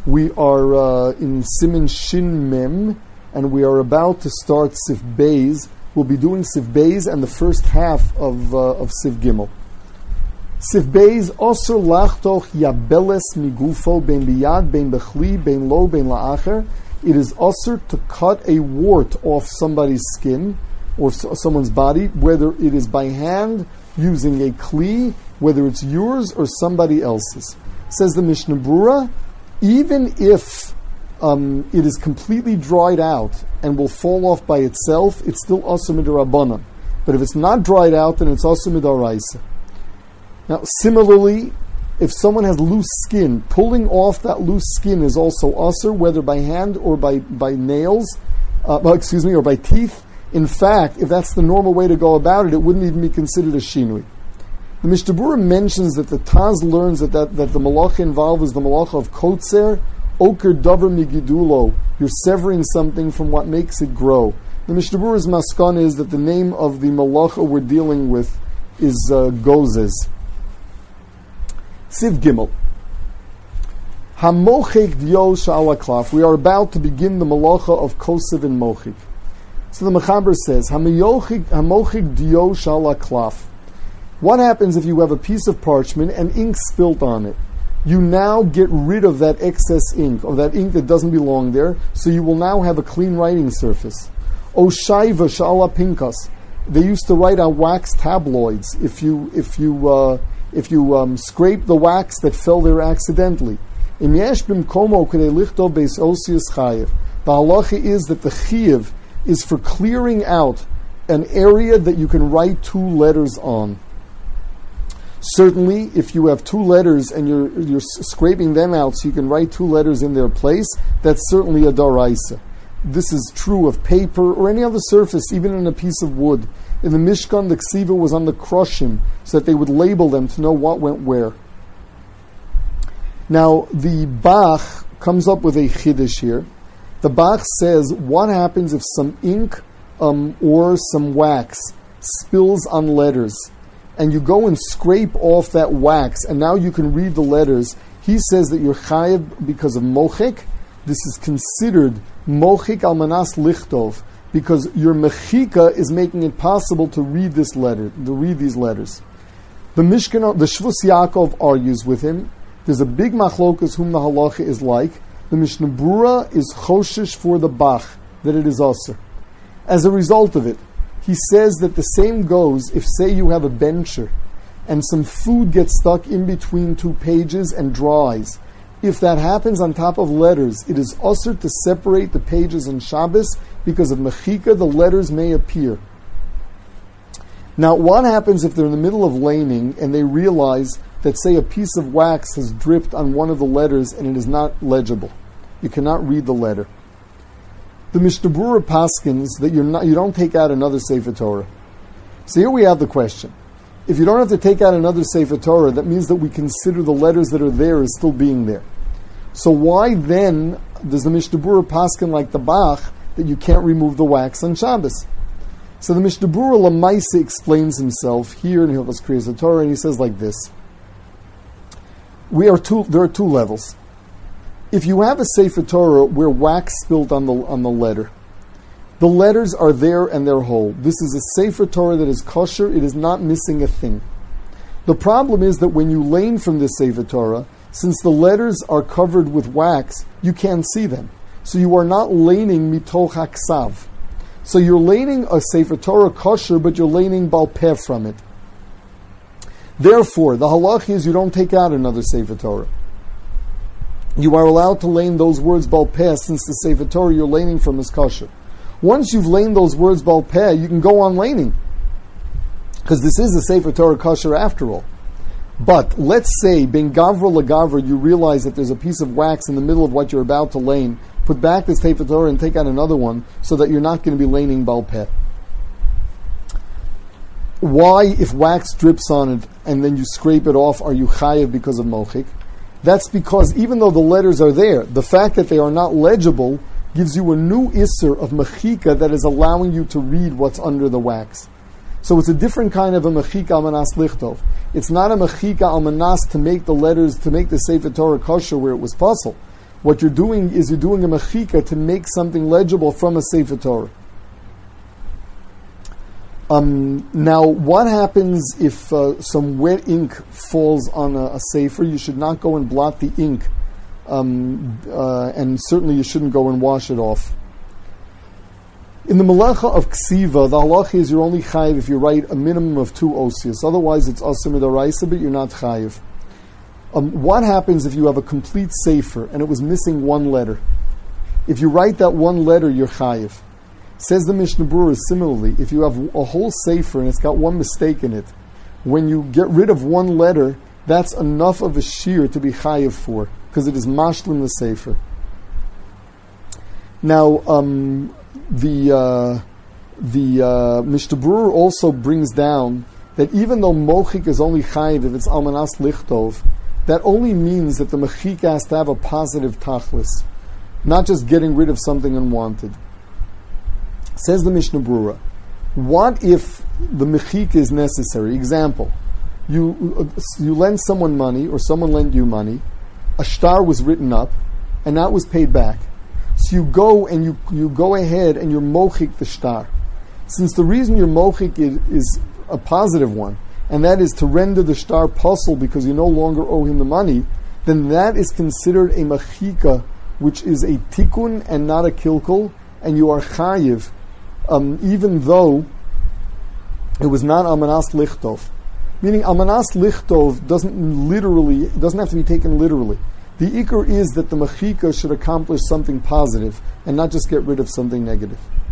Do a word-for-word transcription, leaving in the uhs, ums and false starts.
We are uh, in Siman Shin Mem, and we are about to start Sif Beis. We'll be doing Sif Beis and the first half of uh, of Sif Gimel. Sif Beis Osir Lachtoch Yabeles Migufo Ben Biyad Ben Bechli Ben Lo Ben La'acher. It is osir to cut a wart off somebody's skin or someone's body, whether it is by hand using a kli, whether it's yours or somebody else's. Says the Mishnah Brura, even if um, it is completely dried out and will fall off by itself, it's still osir midrabanan. But if it's not dried out, then it's osir midaraisa. Now, similarly, if someone has loose skin, pulling off that loose skin is also osir, whether by hand or by, by nails, uh, well, excuse me, or by teeth. In fact, if that's the normal way to go about it, it wouldn't even be considered a shinui. The Mishnah Berurah mentions that the Taz learns that, that, that the malacha involved is the malacha of kotzer, oker davar migidulo. You're severing something from what makes it grow. The Mishnah Berurah's maskan is that the name of the malacha we're dealing with is uh, gozes. Siv Gimel. Hamochik dio sha'alaklaf. We are about to begin the malacha of kosev and mochik. So the Mechaber says, Hamochik dio sha'alaklaf. What happens if you have a piece of parchment and ink spilt on it? You now get rid of that excess ink, or that ink that doesn't belong there, so you will now have a clean writing surface. O shaiva sha'ala pinkas. They used to write on wax tabloids. If you, if you, uh, if you um, scrape the wax that fell there accidentally. The halacha is that the chiyuv is for clearing out an area that you can write two letters on. Certainly, if you have two letters and you're you're scraping them out so you can write two letters in their place, that's certainly a daraisa. This is true of paper or any other surface, even in a piece of wood. In the Mishkan, the ksiva was on the krushim, so that they would label them to know what went where. Now, the Bach comes up with a chiddush here. The Bach says, what happens if some ink um, or some wax spills on letters, and you go and scrape off that wax, and now you can read the letters? He says that you're chayav because of mochik. This is considered mochik al manas lichtov, because your mechika is making it possible to read this letter, to read these letters. The Mishkan, the Shvus Yaakov argues with him. There's a big machlokas whom the halacha is like. The Mishnah Brura is choshish for the Bach, that it is osir. As a result of it, he says that the same goes if, say, you have a bencher and some food gets stuck in between two pages and dries. If that happens on top of letters, it is osir to separate the pages on Shabbos, because of mechika, the letters may appear. Now, what happens if they're in the middle of laning and they realize that, say, a piece of wax has dripped on one of the letters and it is not legible? You cannot read the letter. The Mishnah Brura paskins that you're not, you don't take out another Sefer Torah. So here we have the question. If you don't have to take out another Sefer Torah, that means that we consider the letters that are there as still being there. So why then does the Mishnah Brura paskin like the Bach that you can't remove the wax on Shabbos? So the Mishnah Brura Lamaisa explains himself here in Hilchos Kriyas Torah, and he says like this: We are two. There are two levels. If you have a Sefer Torah where wax spilled on the on the letter, the letters are there and they're whole. This is a Sefer Torah that is kosher. It is not missing a thing. The problem is that when you lane from this Sefer Torah, since the letters are covered with wax, you can't see them. So you are not laning mitoch haksav. So you're laning a Sefer Torah kosher, but you're laning bal peh from it. Therefore, the halach is you don't take out another Sefer Torah. You are allowed to lane those words bal peh, since the Sefer Torah you're laning from is kosher. Once you've laned those words bal peh, you can go on laning, because this is a Sefer Torah kosher after all. But let's say, ben gavra legavra, you realize that there's a piece of wax in the middle of what you're about to lane. Put back this Sefer Torah and take out another one, so that you're not going to be laning bal peh. Why, if wax drips on it and then you scrape it off, are you chayav because of mochik? That's because even though the letters are there, the fact that they are not legible gives you a new isser of mechika that is allowing you to read what's under the wax. So it's a different kind of a mechika al manas lichtov. It's not a mechika al manas to make the letters, to make the Sefer Torah kosher where it was puzzle. What you're doing is you're doing a mechika to make something legible from a Sefer Torah. Um, now, what happens if uh, some wet ink falls on a, a Sefer? You should not go and blot the ink, um, uh, and certainly you shouldn't go and wash it off. In the Melacha of Ksiva, the halacha is you're only chayiv if you write a minimum of two osios. Otherwise, it's asur midaraisa, but you're not chayiv. Um, what happens if you have a complete sefer and it was missing one letter? If you write that one letter, you're chayiv. Says the Mishnah Berurah, similarly, if you have a whole sefer and it's got one mistake in it, when you get rid of one letter, that's enough of a shear to be chayiv for, because it is mashlim the sefer. Now, um, the uh, the uh, Mishnah Berurah also brings down that even though mochik is only chayiv if it's almanas lichtov, that only means that the mechik has to have a positive tachlis, not just getting rid of something unwanted. Says the Mishnah Berurah, what if the mechik is necessary? Example, you you lend someone money or someone lent you money, a shtar was written up, and that was paid back. So you go and you, you go ahead and you're mochik the shtar. Since the reason you're mochik is, is a positive one, and that is to render the shtar puzzle because you no longer owe him the money, then that is considered a machika, which is a tikkun and not a kilkul, and you are chayiv, um, even though it was not almanas lichtov. Meaning almanas lichtov doesn't literally, doesn't have to be taken literally. The ikar is that the machika should accomplish something positive and not just get rid of something negative.